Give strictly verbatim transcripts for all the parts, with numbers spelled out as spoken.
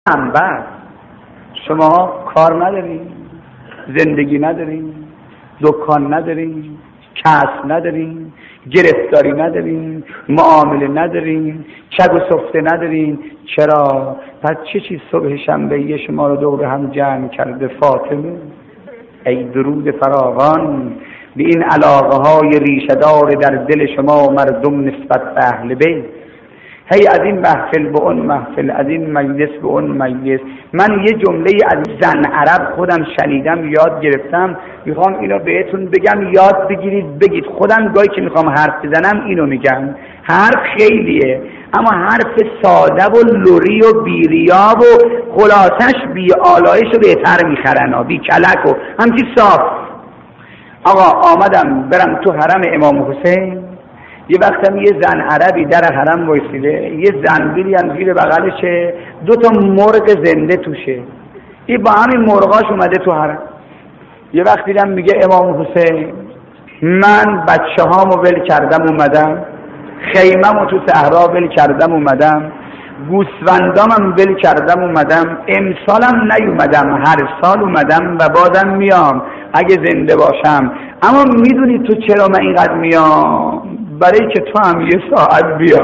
منبع. شما کار ندارین، زندگی ندارین، دکان ندارین، کسب ندارین، گرفتاری ندارین، معامله ندارین، چگ و سفته ندارین. چرا؟ پس چه چیز صبح شنبه شما رو دور هم جمع کرده فاطمه؟ ای درود فراوان به این علاقه های ریشه دار در دل شما مردم نسبت به اهل بیت. هی از این محفل به اون محفل، از این مجلس به اون مجلس. من یه جمله از زن عرب خودم شنیدم، یاد گرفتم، میخوام اینو بهتون بگم یاد بگیرید بگید. خودم گاهی که میخوام حرف بزنم اینو میگم. حرف خیلیه اما حرف ساده و لوری و بیریا و خلاصش بی آلایش و بهتر میخرن، بی کلک و همچی صاف. آقا آمدم برم تو حرم امام حسین، یه وقتم یه زن عربی در حرم وایسیده، یه زنبیلی هم زیر بغلشه، دو تا مرغ زنده توشه. این با همین مرغاش اومده تو حرم. یه وقت دیدم میگه امام حسین من بچه هامو ول کردم اومدم، خیممو تو صحرا ول کردم اومدم، گوسفندامم ول کردم اومدم، امسالم نیومدم، هر سال اومدم و بازم میام اگه زنده باشم. اما میدونی تو چرا من اینقدر میام؟ برای که تو هم یه ساعت بیا.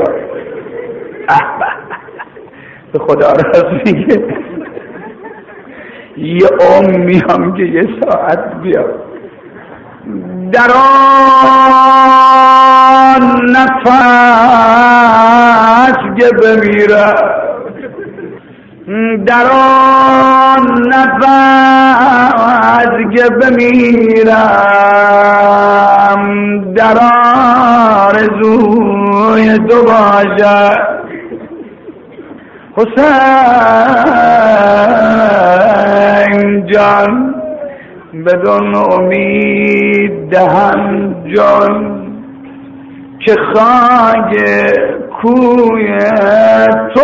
به خدا راست میگه، یه عمر میام که یه ساعت بیا. در آن نفس که بمیرم، در آن نفس که بمیرم، در آرزوی تو باشد حسین جان، بدون امید دهم جان که خاک کوی تو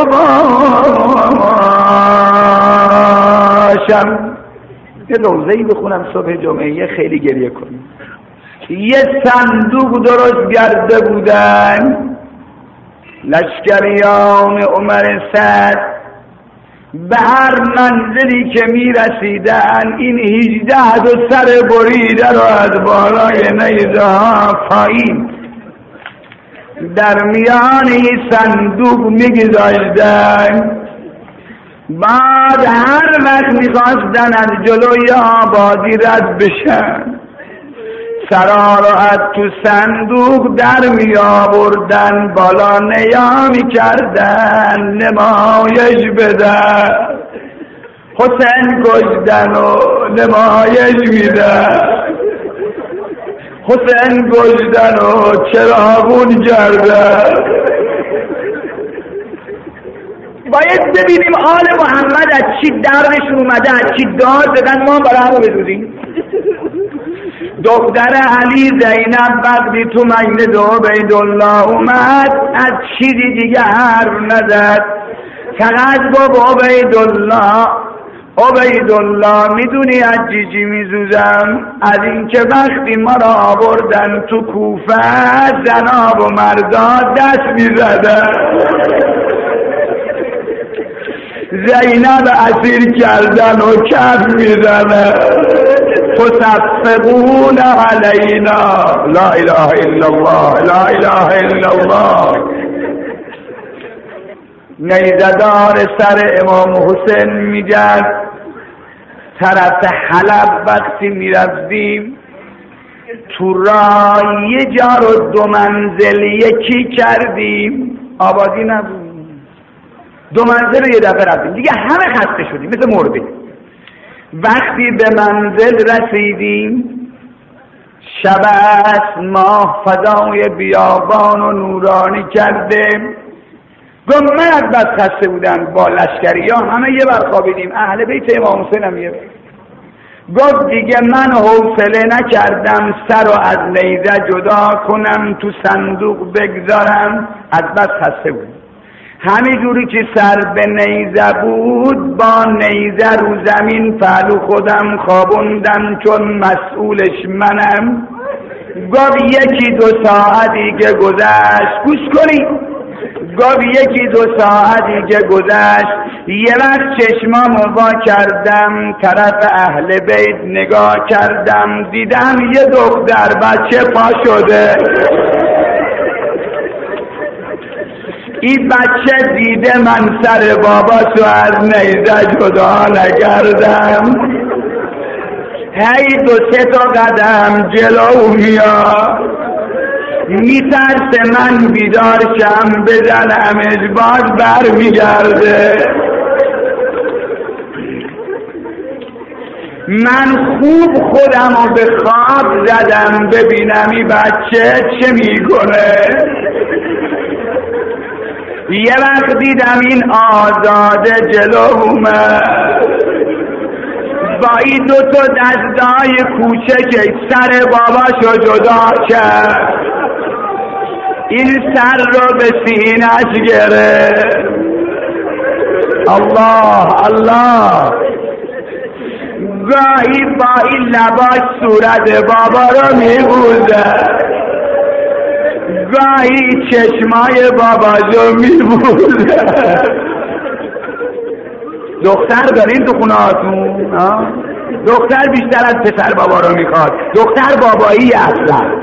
باشم. یه روزه‌ای بخونم صبح جمعه خیلی گریه کنم. یه صندوق درست کرده بودن لشکریان عمر سعد، به هر منزلی که می رسیدن این هجده دو سر بریده رو از بالای نیزه ها پایین در میان این صندوق می گذاشتن. بعد هر وقت می خواستن از جلوی آبادی رد بشن، سرا رو از تو صندوق در می آوردن، بالا نیا می کردن، نمایش بدن، حسین کشتن و نمایش میدن، حسین کشتن و چراغون کردن. باید ببینیم آل محمد از چی دردشون اومده، از چی داد زدن، ما برای همو بدونیم. دختر علی زینب وقتی تو مجلس عبیدالله اومد از چیزی دیگه حرف نزد، فقط گفت عبیدالله عبیدالله میدونی از چی چی میسوزم؟ از اینکه وقتی ما را آوردن تو کوفه زناب و مردا دست میزدن، زینب اسیر کردن و کف میزنن، تصفقون علینا. لا اله الا الله، لا اله الا الله. نیزدار سر امام حسین میگن طرف حلب وقتی میرفتیم تو راه یه جا رو دو منزل یکی کردیم، آبادی نبود، دو منزل رو یه دفعه رفتیم دیگه همه خسته شدیم مثل مرده. وقتی به منزل رسیدیم شب است، ماه فضای بیابان و نورانی کرده. گفت من از بس خسته بودم با لشکری ها همه یه بر خوابیدیم، اهل بیت امام حسین هم یه بر. گفت دیگه من حوصله نکردم سر رو از نیزه جدا کنم تو صندوق بگذارم، از بس خسته بودم. همین جوری که سر به نیزه بود با نیزه رو زمین پهلو خودم خوابوندم چون مسئولش منم. گفت یکی دو ساعتی که گذشت گوش کنی گفت یکی دو ساعتی که گذشت یه وقت چشمامو وا کردم طرف اهل بیت نگاه کردم دیدم یه دختر بچه پا شده. این بچه دیده من سر باباشو از نیزه جدا نکردم، هی دو سه تا قدم جلو میاد، میترسه من بیدار شم بزنمش باز بر میگرده. من خوب خودمو به خواب زدم ببینم این بچه چه میکنه. یه وقت دیدم این آزاده جلو اومد با این دو تا دستای کوچک سر باباشو جدا کرد، این سر رو به سینه‌اش گرفت. الله الله. گاهی با این لباس صورت بابا رو میبوزه، گاهی چشمای بابا رو میبوزه. دختر دارین تو خونه هاتون؟ دختر بیشتر از پسر بابا رو میخواد، دختر بابایی اصلا.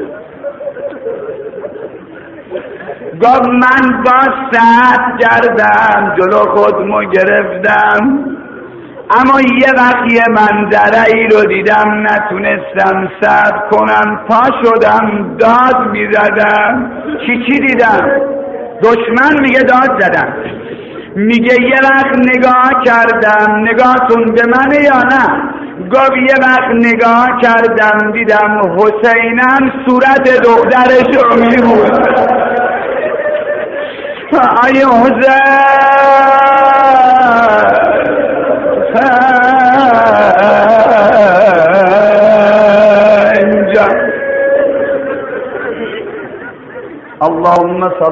گفت من با سعد کردم جلو خودمو گرفتم، اما یه وقت یه منظره ای رو دیدم نتونستم صبر کنم، پا شدم داد میزدم. چی چی دیدم؟ دشمن میگه داد زدم، میگه یه وقت نگاه کردم، نگاهتون به منه یا نه؟ گفت یه وقت نگاه کردم دیدم حسینم صورت دخترش رو میبود. آیه حسین اللهم صل